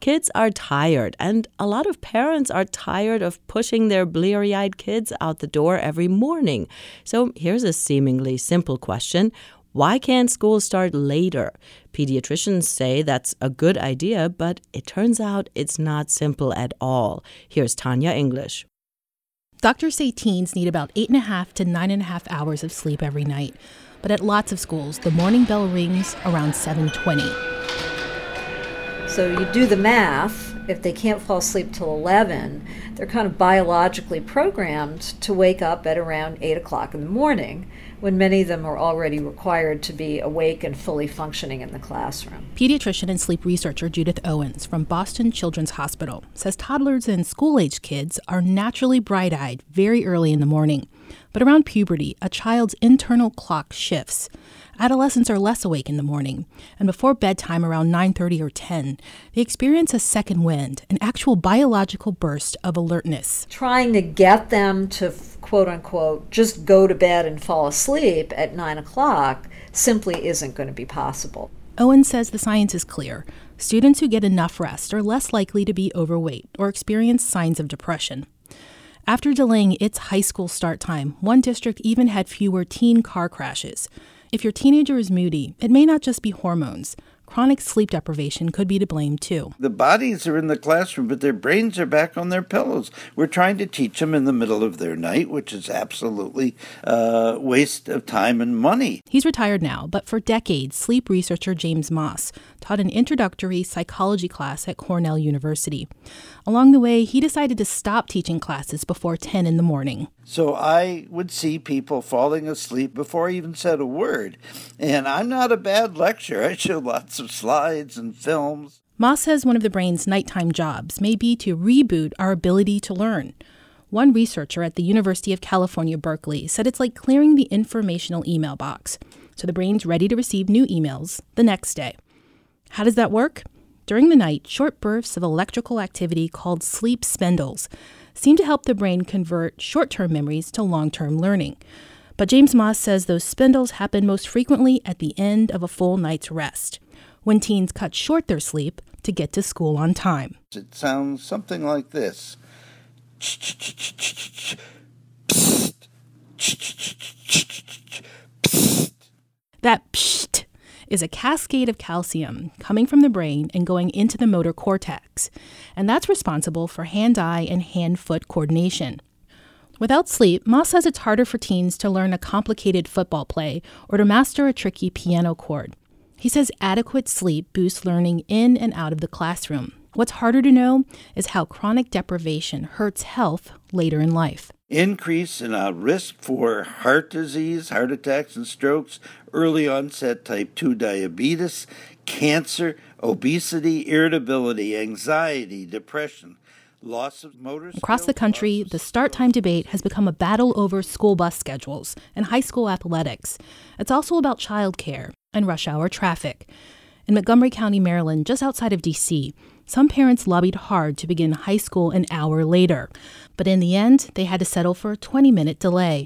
Kids are tired, and a lot of parents are tired of pushing their bleary-eyed kids out the door every morning. So here's a seemingly simple question. Why can't school start later? Pediatricians say that's a good idea, but it turns out it's not simple at all. Here's Tanya English. Doctors say teens need about 8.5 to 9.5 hours of sleep every night. But at lots of schools, the morning bell rings around 7:20. So you do the math. If they can't fall asleep till 11, they're kind of biologically programmed to wake up at around 8 o'clock in the morning, when many of them are already required to be awake and fully functioning in the classroom. Pediatrician and sleep researcher Judith Owens from Boston Children's Hospital says toddlers and school-age kids are naturally bright-eyed very early in the morning. But around puberty, a child's internal clock shifts. Adolescents are less awake in the morning, and before bedtime around 9:30 or 10, they experience a second wind, an actual biological burst of alertness. Trying to get them to, quote unquote, just go to bed and fall asleep at 9 o'clock simply isn't going to be possible. Owen says the science is clear. Students who get enough rest are less likely to be overweight or experience signs of depression. After delaying its high school start time, one district even had fewer teen car crashes. If your teenager is moody, it may not just be hormones. Chronic sleep deprivation could be to blame, too. The bodies are in the classroom, but their brains are back on their pillows. We're trying to teach them in the middle of their night, which is absolutely a waste of time and money. He's retired now, but for decades, sleep researcher James Moss taught an introductory psychology class at Cornell University. Along the way, he decided to stop teaching classes before 10 in the morning. So I would see people falling asleep before I even said a word. And I'm not a bad lecturer. I show lots of slides and films. Moss says one of the brain's nighttime jobs may be to reboot our ability to learn. One researcher at the University of California, Berkeley, said it's like clearing the informational email box, so the brain's ready to receive new emails the next day. How does that work? During the night, short bursts of electrical activity called sleep spindles seem to help the brain convert short-term memories to long-term learning. But James Moss says those spindles happen most frequently at the end of a full night's rest, when teens cut short their sleep to get to school on time. It sounds something like this. That psht is a cascade of calcium coming from the brain and going into the motor cortex, and that's responsible for hand-eye and hand-foot coordination. Without sleep, Moss says it's harder for teens to learn a complicated football play or to master a tricky piano chord. He says adequate sleep boosts learning in and out of the classroom. What's harder to know is how chronic deprivation hurts health later in life. Increase in risk for heart disease, heart attacks and strokes, early onset type 2 diabetes, cancer, obesity, irritability, anxiety, depression, loss of motor skills. Across the country, the start time debate has become a battle over school bus schedules and high school athletics. It's also about childcare and rush hour traffic. In Montgomery County, Maryland, just outside of D.C., some parents lobbied hard to begin high school an hour later. But in the end, they had to settle for a 20-minute delay.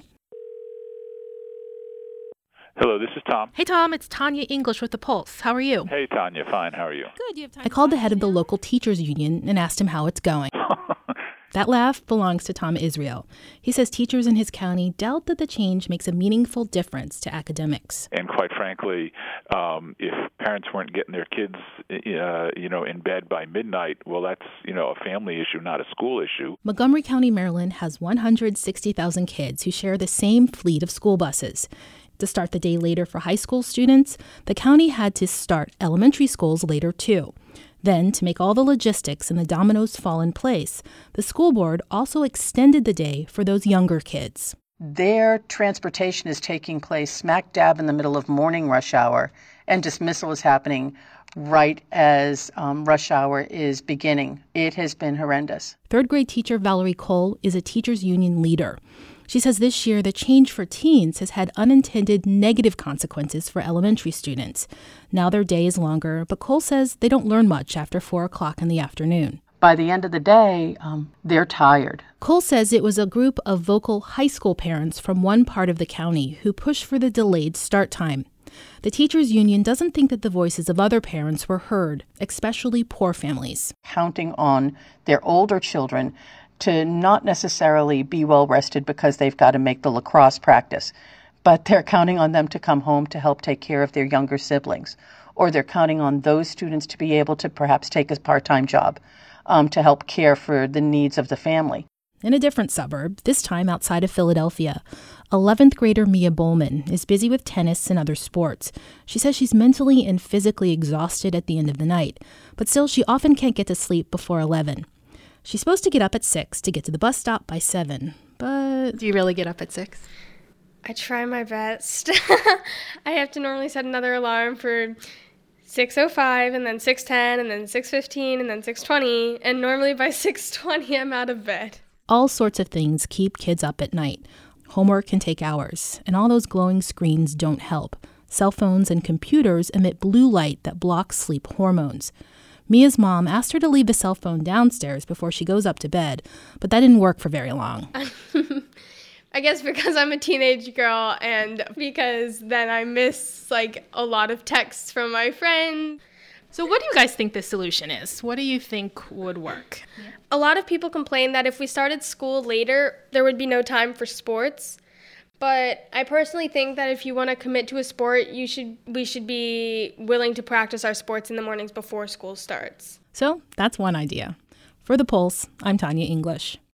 Hello, this is Tom. Hey, Tom, it's Tanya English with The Pulse. How are you? Hey, Tanya. Fine. How are you? Good. You have time. I called the head of the local teachers union and asked him how it's going. That laugh belongs to Tom Israel. He says teachers in his county doubt that the change makes a meaningful difference to academics. And quite frankly, if parents weren't getting their kids, in bed by midnight, well, that's, a family issue, not a school issue. Montgomery County, Maryland has 160,000 kids who share the same fleet of school buses. To start the day later for high school students, the county had to start elementary schools later, too. Then, to make all the logistics and the dominoes fall in place, the school board also extended the day for those younger kids. Their transportation is taking place smack dab in the middle of morning rush hour, and dismissal is happening right as rush hour is beginning. It has been horrendous. Third grade teacher Valerie Cole is a teachers union leader. She says this year the change for teens has had unintended negative consequences for elementary students. Now their day is longer, but Cole says they don't learn much after 4 o'clock in the afternoon. By the end of the day, they're tired. Cole says it was a group of vocal high school parents from one part of the county who pushed for the delayed start time. The teachers' union doesn't think that the voices of other parents were heard, especially poor families. Counting on their older children to not necessarily be well rested because they've got to make the lacrosse practice, but they're counting on them to come home to help take care of their younger siblings, or they're counting on those students to be able to perhaps take a part-time job to help care for the needs of the family. In a different suburb, this time outside of Philadelphia, 11th grader Mia Bowman is busy with tennis and other sports. She says she's mentally and physically exhausted at the end of the night, but still she often can't get to sleep before 11. She's supposed to get up at 6 to get to the bus stop by 7, but... Do you really get up at 6? I try my best. I have to normally set another alarm for 6:05 and then 6:10 and then 6:15 and then 6:20, and normally by 6:20 I'm out of bed. All sorts of things keep kids up at night. Homework can take hours, and all those glowing screens don't help. Cell phones and computers emit blue light that blocks sleep hormones. Mia's mom asked her to leave the cell phone downstairs before she goes up to bed, but that didn't work for very long. I guess because I'm a teenage girl and because then I miss a lot of texts from my friend. So what do you guys think the solution is? What do you think would work? A lot of people complain that if we started school later, there would be no time for sports. But I personally think that if you want to commit to a sport, we should be willing to practice our sports in the mornings before school starts. So that's one idea. For The Pulse, I'm Tanya English.